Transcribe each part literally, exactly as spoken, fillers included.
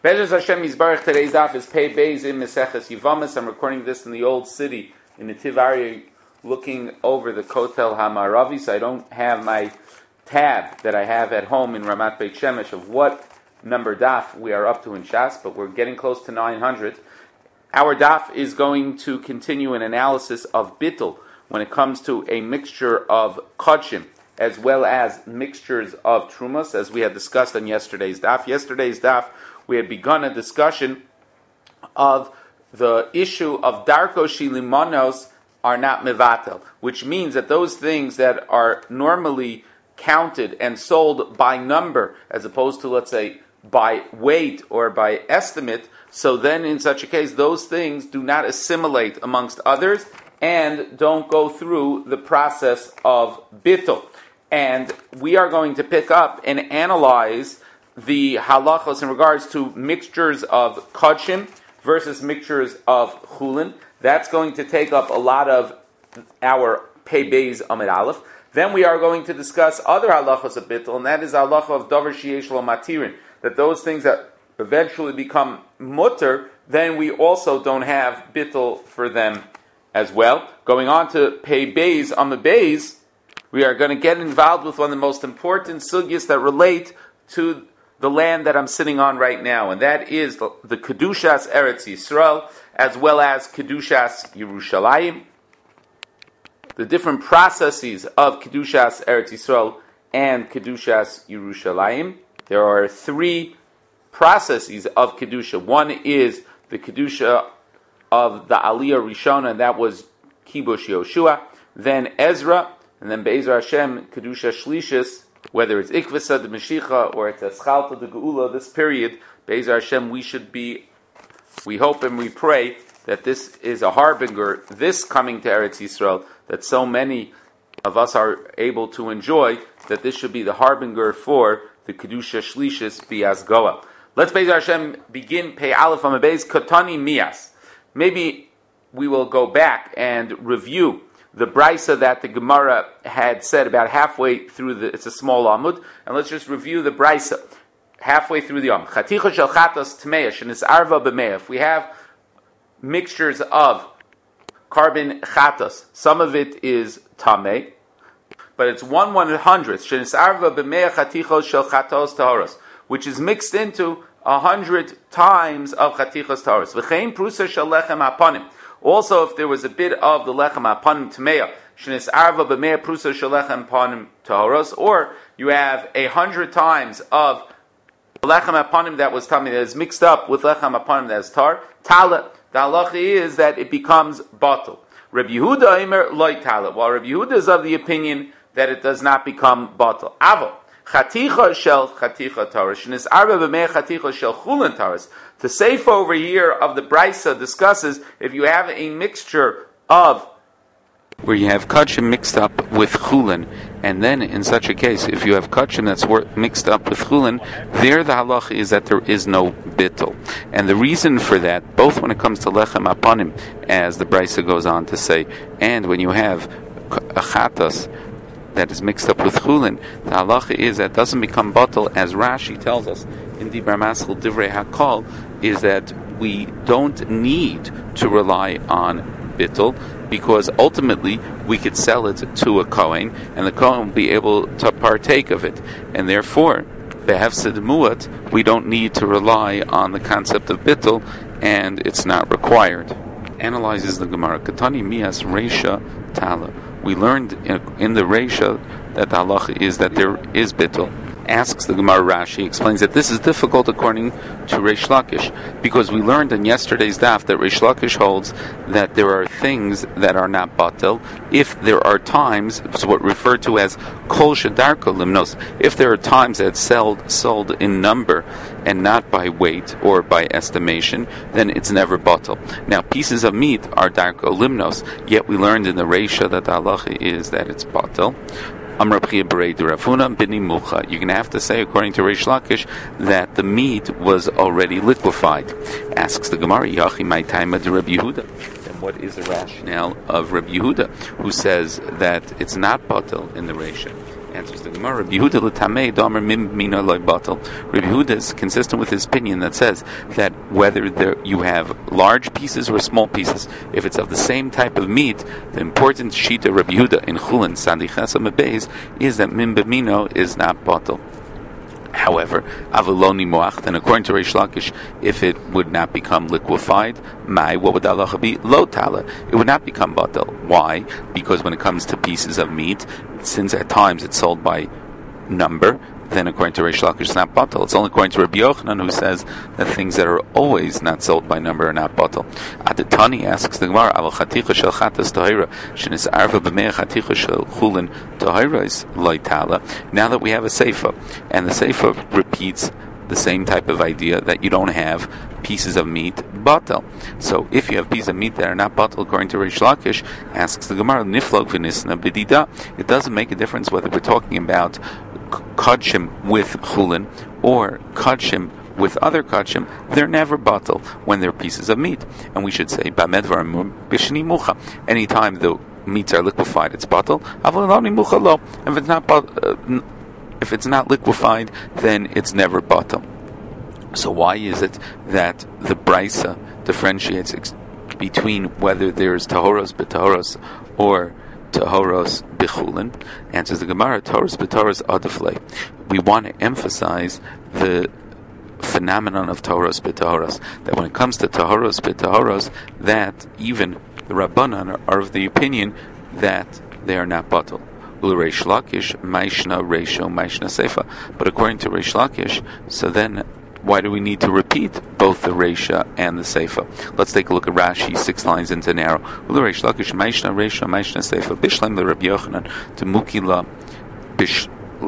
Be'ezus Hashem Yisbarach, today's daf is Pei Beis in Meseches Yivamis. I'm recording this in the old city, in the Tiv area, looking over the Kotel HaMaravi, so I don't have my tab that I have at home in Ramat Beit Shemesh of what number daf we are up to in Shas, but we're getting close to nine hundred. Our daf is going to continue an analysis of bittul when it comes to a mixture of kodshim as well as mixtures of trumas, as we had discussed on yesterday's daf. Yesterday's daf, we had begun a discussion of the issue of darko shilimonos are not mevatel, which means that those things that are normally counted and sold by number, as opposed to, let's say, by weight or by estimate, so then in such a case, those things do not assimilate amongst others and don't go through the process of bittul. And we are going to pick up and analyze the halachos in regards to mixtures of kodshim versus mixtures of chulin. That's going to take up a lot of our Pei Beis Amid Aleph. Then we are going to discuss other halachos of bittul, and that is halacha of davar sheyesh lo matirin, that those things that eventually become mutter, then we also don't have bittul for them as well. Going on to Pei Beis Amid Beis, we are going to get involved with one of the most important sugyas that relate to the land that I'm sitting on right now, and that is the, the Kedushas Eretz Yisrael, as well as Kedushas Yerushalayim, the different processes of Kedushas Eretz Yisrael and Kedushas Yerushalayim. There are three processes of Kedusha. One is the Kedusha of the Aliyah Rishona, and that was Kibush Yoshua, then Ezra, and then Be'ezra Hashem, Kedusha Shlishis, whether it's Ikvisa, the Meshicha, or it's Eschalta, the Geula, this period, Be'ezra Hashem, we should be, we hope and we pray that this is a harbinger, this coming to Eretz Yisrael, that so many of us are able to enjoy, that this should be the harbinger for the Kedusha Shlishis Biazgoa. Let's, Be'ezra Hashem, begin Pei Aleph Amid Beis, Kotani Mias. Maybe we will go back and review the brisa that the Gemara had said about halfway through the, it's a small amud, and let's just review the brisa halfway through the amud. Chaticha shel chatos tmeish and is arva b'meah. If we have mixtures of carbon chatos, some of it is tamei, but it's one one hundredth shenis arva b'meah chaticha shel chatos tahoros, which is mixed into a hundred times of chatichos tahoros. V'chein prusa shel lechem hapanim. Also, if there was a bit of the lechem hapanim tmeya, shenis arva b'meya prusa shalechem hapanim tahoros, or you have a hundred times of lechem hapanim that was tamei that is mixed up with lechem hapanim that is tar, tala. The halacha is that it becomes batel. Rabbi Yehuda Omer loy tala, while Rabbi Yehuda is of the opinion that it does not become batel. Avo chaticha shel chaticha taros, shenis arva b'meya chaticha shel chulin taros. The seif over here of the brisa discusses if you have a mixture of where you have kodshim mixed up with chulin, and then in such a case, if you have kodshim that's mixed up with chulin, there the halacha is that there is no bittul. And the reason for that, both when it comes to lechem hapanim, as the brisa goes on to say, and when you have a chatas that is mixed up with chulin, the halacha is that it doesn't become batel, as Rashi tells us in Divrei Maskil Divrei Hakol, is that we don't need to rely on bittul, because ultimately we could sell it to a Kohen, and the Kohen will be able to partake of it. And therefore, behefsid muat, we don't need to rely on the concept of bittul, and it's not required. Analyzes the Gemara, Katani Mias Reisha Tala. We learned in the Reisha that the halacha is that there is bittul. Asks the Gemara Rashi, explains that this is difficult according to Reish Lakish, because we learned in yesterday's daf that Reish Lakish holds that there are things that are not batel if there are times, it's what referred to as kol shedarko limnos, if there are times that it's sold, sold in number and not by weight or by estimation, then it's never batel. Now, pieces of meat are darko limnos, yet we learned in the Reisha that the halacha is that it's batel. You're going to have to say, according to Reish Lakish, that the meat was already liquefied. Asks the Gemara, Yachi my time at Rabbi Yehuda. Then what is the rationale of Rabbi Yehuda, who says that it's not batel in the Reisha? Answers the Gemara. Rabbi Yehuda l'tamei damer mim mina loy batal. Rabbi Yehuda is consistent with his opinion that says that whether there, you have large pieces or small pieces, if it's of the same type of meat, the important shita Rabbi Yehuda in Chulin Sandi Chesam Beis is that mim b'mino is not batal. However, avaloni moach, then according to Reish Lakish, if it would not become liquefied, mai, what would the halacha be? Lo tala. It would not become batal. Why? Because when it comes to pieces of meat, since at times it's sold by number, then according to Reish Lakish, it's not batal. It's only according to Rabbi Yochanan who says that things that are always not sold by number are not batal. Adatani asks the Gemara, "Aval chaticha shel chatas tahira shenis arva b'mei chaticha shel chulin tahira is loitala." Now that we have a seifa, and the seifa repeats the same type of idea that you don't have pieces of meat batal. So if you have pieces of meat that are not batal, according to Reish Lakish, asks the Gemara, "Niflog v'nisna b'dida." It doesn't make a difference whether we're talking about kachim with chulin or kachim with other kachim. They're never batal when they're pieces of meat. And we should say bamedvar bishni mucha. Anytime the meats are liquefied, it's batal. Avalani mucha lo. If it's not uh, if it's not liquefied, then it's never batal. So why is it that the Brisa differentiates ex- between whether there's tahoros b'tahoros or tahoros b'chulin? Answers the Gemara, tahoros b'tahoros adafle. We want to emphasize the phenomenon of tahoros b'tahoros, that when it comes to tahoros b'tahoros, that even the Rabbanan are of the opinion that they are not batal. Reish Lakish, Maishna Reisho, Maishna Seifa. But according to Reish Lakish, so then why do we need to repeat both the Reisha and the Seifa? Let's take a look at Rashi, six lines into narrow. Reish Lakish, Maishna Reisho, Maishna Seifa, Bishlem the Rabbi Yochanan, to Mukila Bishlema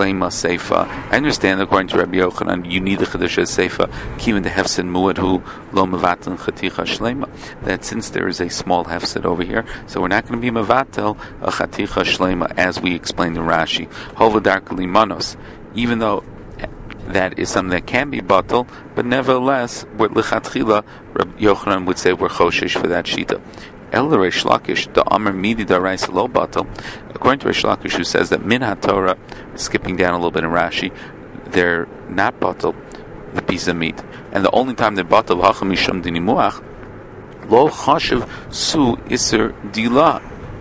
Seifa. I understand that according to Rabbi Yochanan, you need the Chedusha Seifa, Kivin the Hefsid Muadhu, Lo Mevatan Chaticha Shlema. That since there is a small Hefsid over here, so we're not going to be Mevatel a Chaticha Shlema, as we explained in Rashi. Hovadar Kalimanos, even though that is something that can be batal, but nevertheless, with lichatchila, Rabbi Yochanan would say we're choshesh for that shita. El Reish Lakish, the Amr Midi Daraisa Lo Batal. According to Reish Lakish, who says that Min HaTorah, skipping down a little bit in Rashi, they're not batal, the piece of meat, and the only time they're batal, Hacham Misham Dinimuach, Lo Chashiv Su Iser Dila.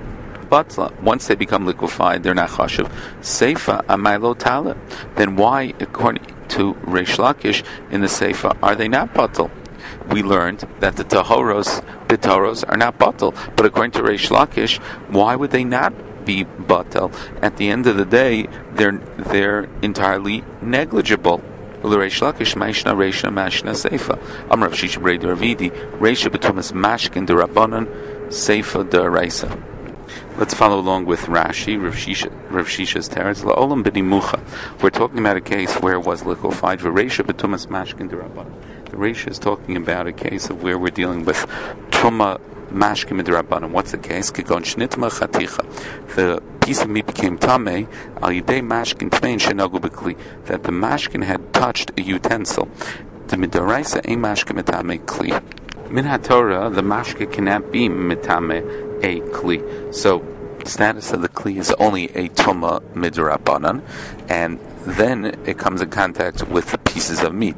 Batla. Once they become liquefied, they're not chashiv. Seifa amaylo tala. Then why, according to Reish Lakish, in the Seifa, are they not batal? We learned that the tahoros, bitahoros, are not batal. But according to Reish Lakish, why would they not be batal? At the end of the day, they're they're entirely negligible. Reish Lakish, Maishna, Reisha, Mashna, Seifa. Amrav Shisha Brei Ravidi, Reisha B'tumas Mashkin D'Rabbanan, Seifa D'Raisa. Let's follow along with Rashi, Rav Shisha, Rav Shisha's teretz. La'olam b'di mucha. We're talking about a case where it was liquefied. V'reisha b'tumas mashkin d'Rabbanan. The Reisha is talking about a case of where we're dealing with tuma mashkin d'Rabbanan. What's the case? Kigon shnitma chaticha. The piece of meat became tamei al yidei mashkin tmein shenagu b'kli. That the mashkin had touched a utensil. The midaraisa ein mashkin mitamei kli. Min HaTorah, the mashke cannot be mitame a kli. So, the status of the kli is only a tuma midrabanan, and then it comes in contact with the pieces of meat.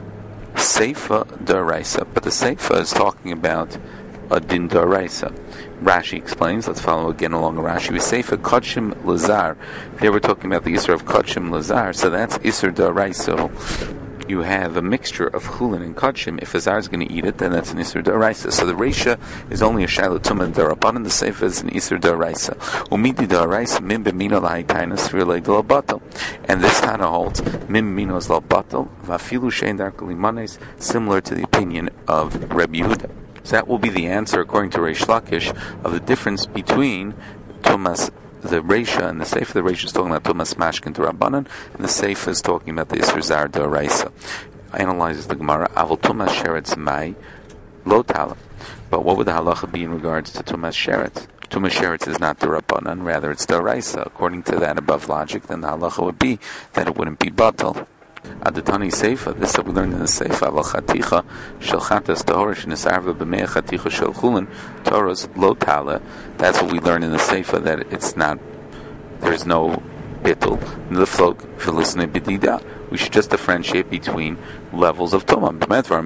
Seifa daraisa, but the seifa is talking about a din daraisa. Rashi explains. Let's follow again along Rashi. We seifa kachim lazar. There we're talking about the isur of kachim lazar. So that's isur daraisa. You have a mixture of chulin and kachim. If a zar is going to eat it, then that's an isur daraisa. So the reisha is only a shayla tumah darabanan. The seifa is an isur daraisa. Umidi daraisa mim b'mino lahaytainas relay dalabatal. And this Tana holds mim minos labatal vafilu shein dar kalimanes, similar to the opinion of Rabbi Yehuda. So that will be the answer, according to Reish Lakish, of the difference between tumas. The Reisha and the Seifa, the Reisha is talking about Tumas Mashkin to Rabbanan, and the Seifa is talking about the Isur Zar D'Oraisa. Analyzes the Gemara, Aval Tumas Sheretz Mai, Lo Tala. But what would the halacha be in regards to Tumas Sheretz? Tumas Sheretz is not the Rabbanan, rather it's D'Oraisa. According to that above logic, then the halacha would be that it wouldn't be Batal. Adatani Seifa, this is what we learned in the Seifa, Aval Chaticha, Shel Chatas Tahorish, Nisarva B'mei Chaticha Shel Chulin, Torah's Lo Tala. That's what we learn in the Seifa, that it's not, there's no bittul, nilflog v'lisnei b'dida. We should just differentiate between levels of tumah.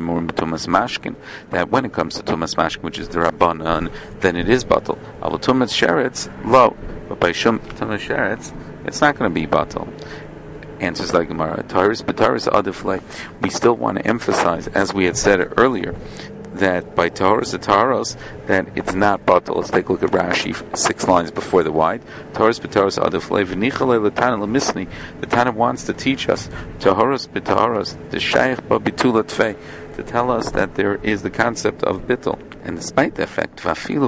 That when it comes to tumas mashkin, which is the rabbanan, then it is batal. Avol tumas sheretz low, but by shum tumas sheretz, it's not going to be batal. Answers like Gemara. Taurus, but Taurus adiflay. We still want to emphasize, as we had said earlier, that by Taurus and Taurus, that it's not batal. Let's take a look at Rashi, six lines before the wide. Taurus, but Taurus adiflay. V'nichale l'tana l'misni. The Tana wants to teach us Taurus, but Taurus, the shaykh b'bitulat fei, to tell us that there is the concept of bittul. And despite the fact,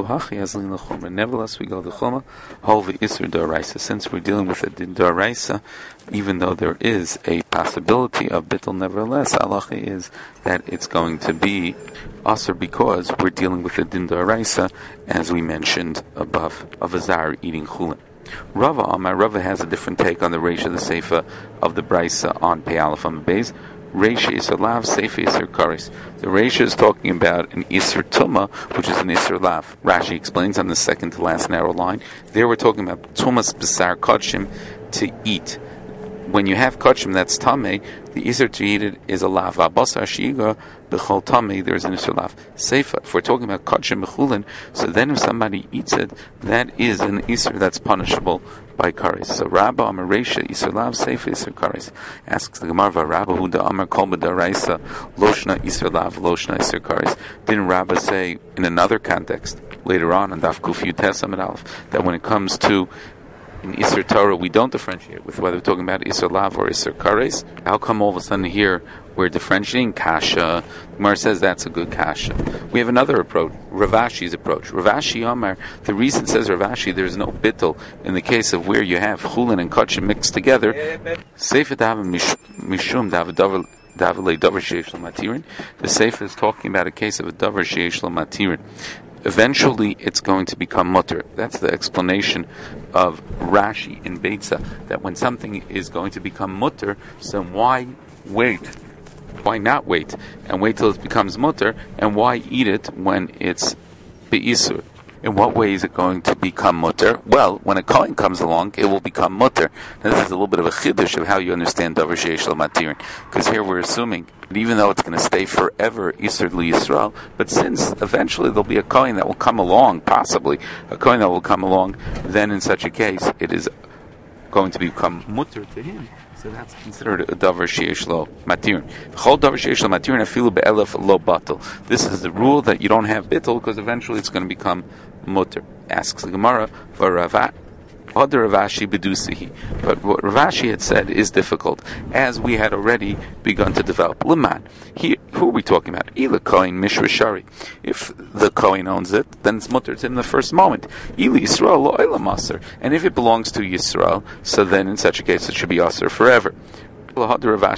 nevertheless we go to chuma, holvi isur d'oraisa. Since we're dealing with a din d'oraisa, even though there is a possibility of bittul, nevertheless, halacha is that it's going to be asur because we're dealing with a din d'oraisa, as we mentioned above, of a zar eating chulin. Rava Amar, Rava has a different take on the Reish of the Seifa of the Brisa on Pei Aleph Amud Beis. Reisha is a lav, Seifa Isur Karis. The Reisha is talking about an Isur Tumah, which is an Isur lav. Rashi explains on the second to last narrow line. There we're talking about Tumas B'sar Kodshim, to eat. When you have Kodshim that's Tameh, the Isur to eat it is a lav. Basar Shiga, B'chol Tameh, there's an Isur lav. Seifa, if we're talking about Kodshim B'chulin, so then if somebody eats it, that is an Isur that's punishable by kares. So Rabba Amar Reisha Isur Lav Seifa Isur Kares. Asks the Gemara, Rabba Hu da Amar Kol B'Daraisa Loshna Isur Lav Loshna Isur Kares. Didn't Rabba say in another context later on in Daf Kuf Yutes Amud Aleph that when it comes to in Isur Torah we don't differentiate with whether we're talking about Isur Lav or Isur Kares? How come all of a sudden here we're differentiating? Kasha. Gemara says that's a good kasha. We have another approach, Rav Ashi's approach. Rav Ashi Amar, the reason says Rav Ashi, there's no bittul in the case of where you have chulin and kachim mixed together. Sefer davar mishum davar davar davar davar sheish matirin. The sefer is talking about a case of a davar sheish matirin. Eventually, it's going to become mutter. That's the explanation of Rashi in Beitza, that when something is going to become mutter, so why wait? Why not wait and wait till it becomes mutter, and why eat it when it's be'isur? In what way is it going to become mutter? Well, when a kohen comes along, it will become mutter. Now, this is a little bit of a chiddush of how you understand davar sheish lo matirin, because here we're assuming that even though it's going to stay forever isur li Yisrael, but since eventually there'll be a kohen that will come along, possibly a kohen that will come along, then in such a case it is going to become mutter to him. So that's considered a davar sheish lo matirin. Chol davar sheish lo matirin afilu be'elef lo batal. This is the rule that you don't have bittul because eventually it's going to become mutter. Asks the Gemara for Rav other Rav Ashi bedusihi. But what Rav Ashi had said is difficult, as we had already begun to develop. Leman. Here, who are we talking about? Ila kohen mishra shari. If the kohen owns it, then it's mutter to him in the first moment. Ila Yisrael lo ila maser. And if it belongs to Yisrael, so then in such a case it should be aser forever. So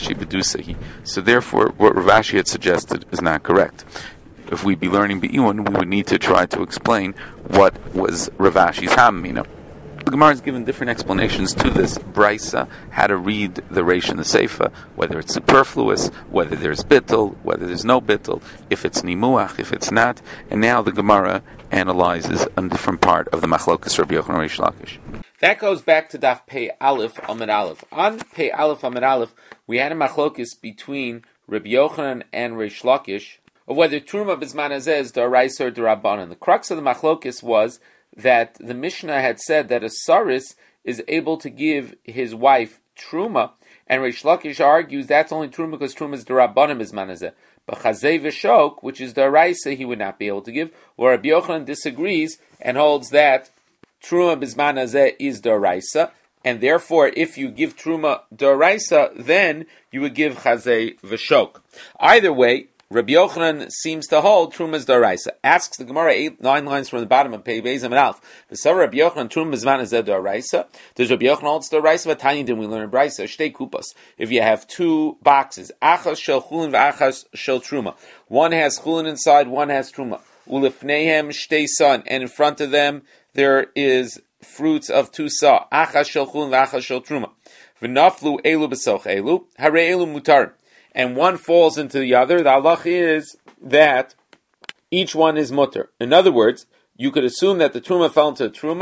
therefore, what Rav Ashi had suggested is not correct. If we'd be learning Be'iyun, we would need to try to explain what was Rav Ashi's hamina. The Gemara has given different explanations to this brisa, how to read the Reish and the Seifa, whether it's superfluous, whether there's bittul, whether there's no bittul, if it's nimuach, if it's not. And now the Gemara analyzes a different part of the Machlokas Rabbi Yochanan Reish Lakish. That goes back to Daf Pei Aleph Amud Aleph. On Pei Aleph Amud Aleph, we had a Machlokas between Rabbi Yochanan and Reish Lakish of whether Truma B'zman Hazeh is d'oraisa or d'Rabbanan. The crux of the Machlokas was that the Mishnah had said that a saris is able to give his wife truma, and Reish Lakish argues that's only truma because truma is d'Rabbanan B'zman Hazeh. But chazei v'shok, which is d'oraisa, he would not be able to give. Or Rabbi Yochanan disagrees and holds that truma B'zman Hazeh is d'oraisa, and therefore if you give truma d'oraisa, then you would give chazei v'shok. Either way, Rabbi Yochanan seems to hold Trumas D'oraisa. Asks the Gemara eight, nine lines from the bottom of Pei Beis Amud Aleph. V'sar Rabbi Yochanan Trumas B'zman Hazeh D'oraisa. Does Rabbi Yochanan hold D'oraisa? But Tanya did we learn in Brisa? Shtei kupas. If you have two boxes, achas shel chulin v'achas shel truma. One has chulin inside, one has truma. Ulefneihem shtei son, and in front of them there is fruits of two sa. Achas shel chulin v'achas shel truma. V'naflu elu b'soch elu. Hare elu mutar. And one falls into the other, the halach is that each one is mutter. In other words, you could assume that the truma fell into the truma,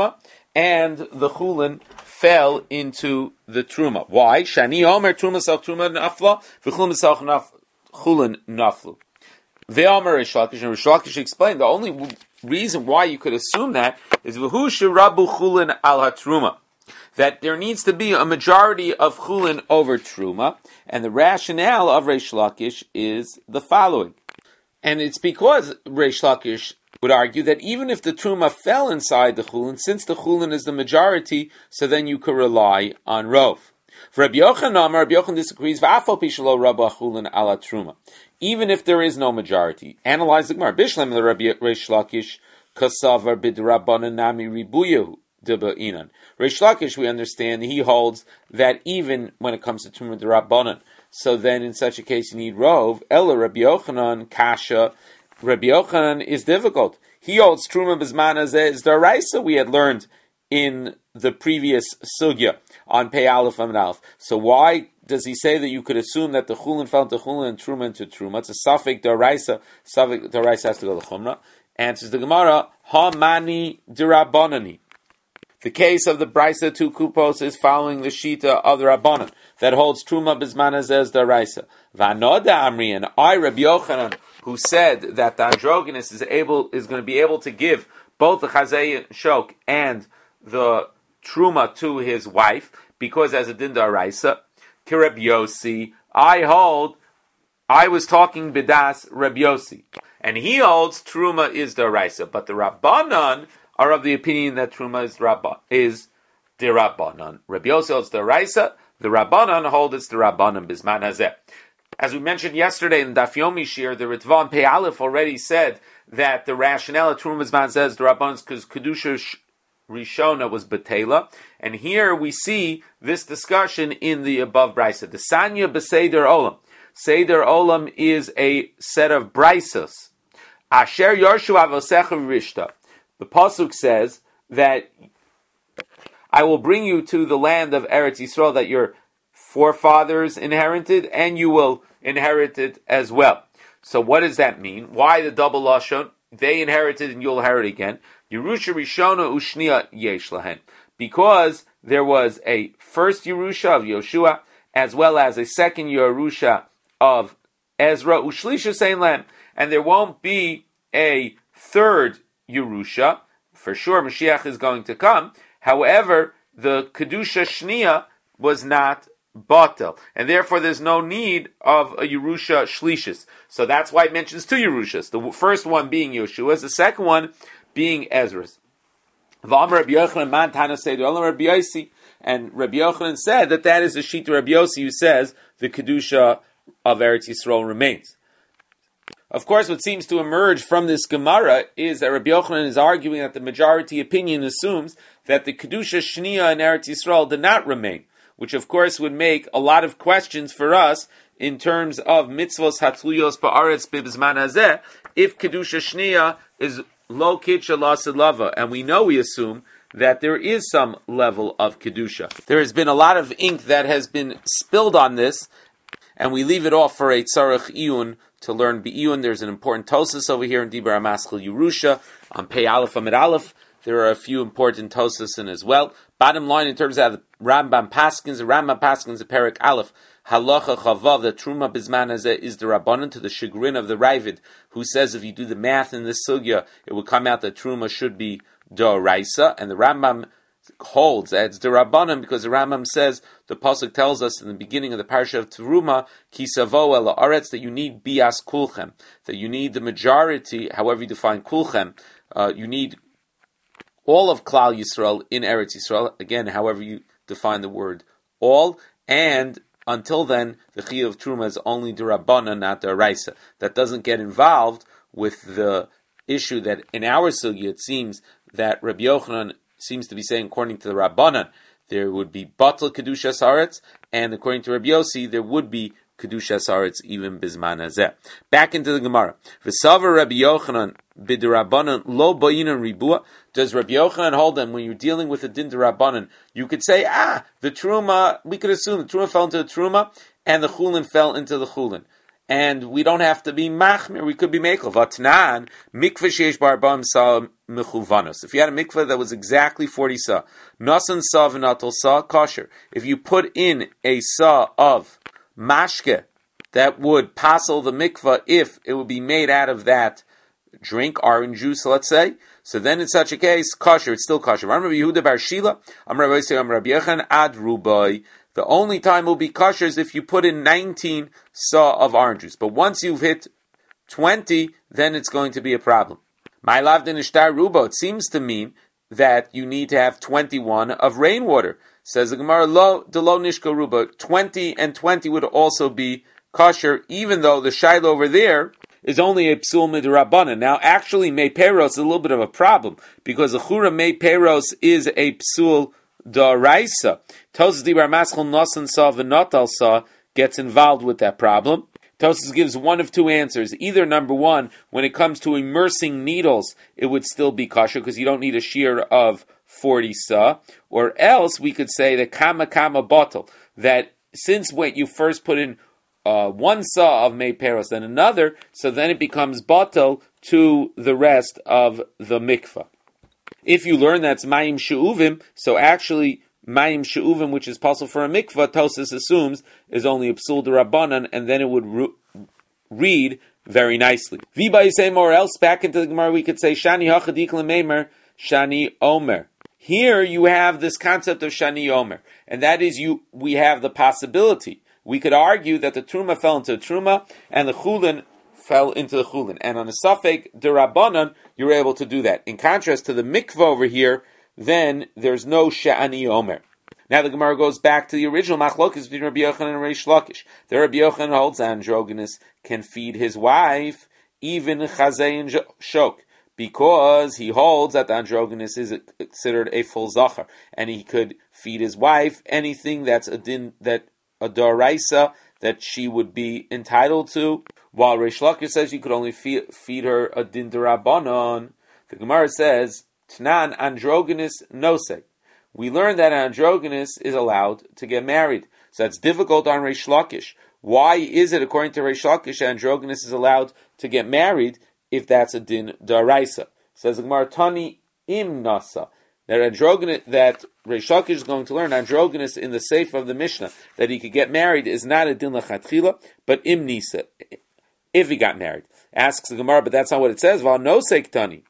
and the chulin fell into the truma. Why? Shani omer truma sal truma nafla, v'chulin sal chulin naflu. Ve'omer Reish Lakish, and Reish Lakish explained the only w- reason why you could assume that is v'hu sherabu chulin al hatruma, that there needs to be a majority of chulin over truma, and the rationale of Reish Lakish is the following. And it's because Reish Lakish would argue that even if the truma fell inside the chulin, since the chulin is the majority, so then you could rely on rov. For Rabbi Yochanan, Rabbi Yochanan disagrees. V'afal pishalo rabba chulin ala truma. Even if there is no majority, analyze the Gemara. Bishlem the Rabbi Reish Lakish kasavar bidrabanan nami ribuyehu deba'inan. Reish Lakish, we understand, he holds that even when it comes to truma d'rabbanan, so then in such a case you need rov. Ella Rabbi Yochanan kasha. Rabbi Yochanan is difficult. He holds truma b'zman hazeh is daraisa. We had learned in the previous sugya on Pei Aleph Amud Aleph. So why does he say that you could assume that the chulin fell into chulin and truma into truma? It's a safek daraisa. Safek daraisa has to go to chumra. Answers the Gemara, ha mani dirabbanani. The case of the Brisa two kupos is following the Shita of the Rabbanan that holds Truma Bizman Azez Daraisa. Vanoda Amri, and I, Rabbi Yochanan, who said that the androgynous is able is going to be able to give both the Chazei Shok and the Truma to his wife, because as a Din Daraisa, Kireb Yosi, I hold, I was talking Bidas Rabbi Yosi, and he holds Truma is Daraisa, but the Rabbanan are of the opinion that Truma is Rabba, is Dirabbanan. Rabbi Yossi holds the Raisa, the Rabbanan hold it's the Rabbanan Bisman Hazeh. As we mentioned yesterday in Daf Yomi Shir, the Ritvan Pei Aleph already said that the rationale of Truma Bisman says the Rabbanan because Kedusha Rishona was Betela, and here we see this discussion in the above Brisa. The Sanya B'Seder Olam. Seder Olam is a set of Brisas. Asher Yorshu Avosecha Rishta. The Pasuk says that I will bring you to the land of Eretz Yisrael that your forefathers inherited, and you will inherit it as well. So what does that mean? Why the double lashon? They inherited and you'll inherit again. Yerusha Rishona Ushnia Yesh Lahen. Because there was a first Yerusha of Yoshua, as well as a second Yerusha of Ezra Ushlisha Sein Lahem. And there won't be a third Yerusha. For sure, Mashiach is going to come. However, the Kedusha Shnia was not Batel, and therefore there's no need of a Yerusha Shlishis. So that's why it mentions two Yerushas. The first one being Yeshua's, the second one being Ezra's. And Rabbi Yochanan said that that is the Shita Rabbi Yossi who says the Kedusha of Eretz Yisrael remains. Of course, what seems to emerge from this Gemara is that Rabbi Yochanan is arguing that the majority opinion assumes that the Kedusha Shnia in Eretz Yisrael did not remain, which of course would make a lot of questions for us in terms of mitzvos hatluyos ba'aretz b'bizman hazeh, if Kedusha Shnia is lo kitcha lasilava, and we know we assume that there is some level of Kedusha. There has been a lot of ink that has been spilled on this, and we leave it off for a tzarech iyun to learn Be'iyun. There's an important Tosas over here in Dibur HaMaschil Yerusha on Pei Aleph Amid Aleph. There are a few important Tosas in as well. Bottom line, in terms of the Rambam Paskins, the Rambam Paskins, the Perek Aleph, Halacha Chavav, the Truma Bizman Hazeh is the Rabbanan, to the chagrin of the Ravid, who says if you do the math in this sugya, it would come out that Truma should be Doraisa, and the Rambam holds that it's the Rabbanan because the Rambam says, the Pasuk tells us in the beginning of the Parsha of Teruma, Ki Savo El Haaretz, that you need Bias Kulchem, that you need the majority, however you define Kulchem, uh, you need all of Klal Yisrael in Eretz Yisrael, again, however you define the word all, and until then, the Chiyuv of Truma is only the Rabbanan, not the Araisa. That doesn't get involved with the issue that in our sugya, it seems that Rabbi Yochanan seems to be saying, according to the Rabbanan, there would be Batal Kedusha Saretz, and according to Rabbi Yossi, there would be Kedusha Saretz even Bizman Hazeh. Back into the Gemara. V'savar Rabbi Yochanan b'derabbanan lo ba'inan ribua. Does Rabbi Yochanan hold them when you're dealing with a din derabbanan? You could say, ah, the Truma, we could assume the Truma fell into the Truma, and the Chulin fell into the Chulin. and we don't have to be machmir. We could be mekel. Vatnan mikveh sheish barbam sa mechuvanos. If you had a mikveh that was exactly forty sa, nasan sa v'natal sa kosher. If you put in a sa of mashke that would passel the mikveh if it would be made out of that drink, orange juice, let's say. So then in such a case, kosher, it's still kosher. Rabbi Yehuda bar Shila, Amar Rabbi Yosef, Amar Rabbi Yechon, ad rubai. The only time it will be kosher is if you put in nineteen saw of orange juice. But once you've hit twenty, then it's going to be a problem. My lavdin ishtar rubo. It seems to mean that you need to have twenty-one of rainwater. Says the Gemara, lo delo nishka rubo. twenty and twenty would also be kosher, even though the shiloh over there is only a psul midrabanan. Now, actually, mei peros is a little bit of a problem, because the chura mei peros is a psul daraisa. Tosas dibar maschel nosan sa v'notal sa gets involved with that problem. Tosas gives one of two answers. Either, number one, when it comes to immersing needles, it would still be kosher, because you don't need a shear of forty sa. Or else, we could say that kama kama bottle, that since when you first put in Uh, one saw of mei peros, then another, so then it becomes bottle to the rest of the mikvah. If you learn that's mayim she'uvim, so actually mayim she'uvim, which is possible for a mikvah, Tosas assumes is only a psul d'Rabbanan, and then it would ru- read very nicely. V'ba yisem, or else back into the Gemara we could say shani hachadik l'meimer shani omer. Here you have this concept of shani omer, and that is you. We have the possibility. We could argue that the truma fell into the truma and the chulin fell into the chulin. And on a safek d'Rabbanan, you're able to do that. In contrast to the mikvah over here, then there's no sha'ani omer. Now the Gemara goes back to the original machlokes between Rabbi Yochanan and Reish Lakish. The Rabbi Yochanan holds androgynous can feed his wife, even chazei and shok, because he holds that the androgynous is considered a full zachar, and he could feed his wife anything that's a din that a doraisa that she would be entitled to, while Reish Lakish says you could only feed, feed her a din d'Rabbanan. The Gemara says, Tnan androgynous nose. We learned that androgynous is allowed to get married. So that's difficult on Reish Lakish. Why is it, according to Reish Lakish, androgynous is allowed to get married if that's a din d'Oraisa? Says the Gemara, Tani im nasa. That androgynous, that Reish Lakish is going to learn androgynous in the seif of the Mishnah, that he could get married is not a din l'chatchila, but im nisa, if he got married. Asks the Gemara, but that's not what it says. Val no tani.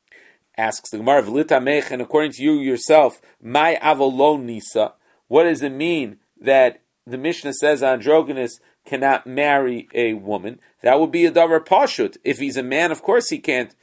Asks the Gemara, v'lita mech, and according to you yourself, my avolo nisa. What does it mean that the Mishnah says androgynous cannot marry a woman? That would be a davar pashut. If he's a man, of course he can't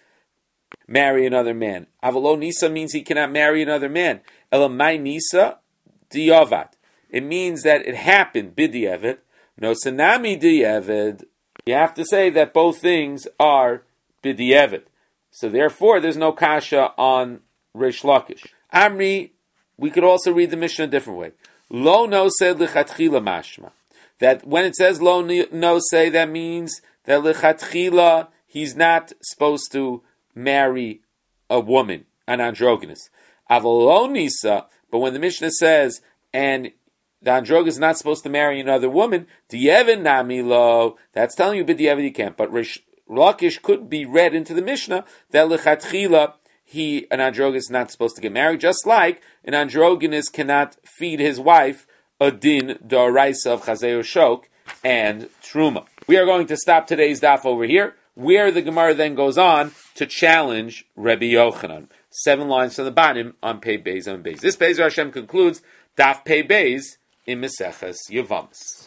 marry another man. Avalo nisa means he cannot marry another man. Elamai nisa diavad. It means that it happened b'diavad. No sanami diavad. You have to say that both things are b'diavad. So therefore, there's no kasha on Reish Lakish. Amri, we could also read the Mishnah a different way. Lo no se lichatchila mashma. That when it says lo no se, that means that lichatchila he's not supposed to marry a woman, an androgynous. Avalo nisa, but when the Mishnah says, and the androgynous is not supposed to marry another woman, diyeven nami lo, that's telling you b'diyeven you can't. But Reish Lakish could be read into the Mishnah that lechatchila he, an androgynous, is not supposed to get married, just like an androgynous cannot feed his wife a din d'oraisa of chazei shok and truma. We are going to stop today's daf over here, where the Gemara then goes on to challenge Rabbi Yochanan. Seven lines from the bottom on Pei Beis and Beis. This Beis Hashem concludes daf Pei Beis in Meseches Yevamos.